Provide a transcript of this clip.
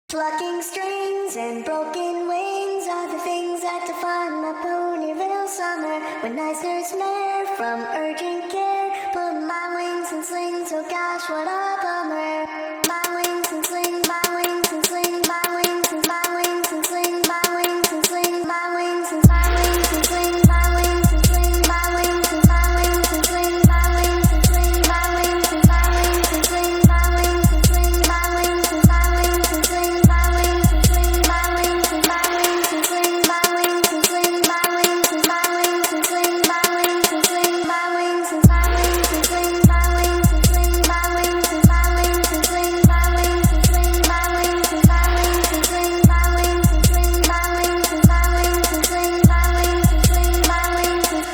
Plucking strings and broken wings are the things that define my Ponyville summer. When nice nurse mare from urgent care put my wings in slings, oh gosh, what a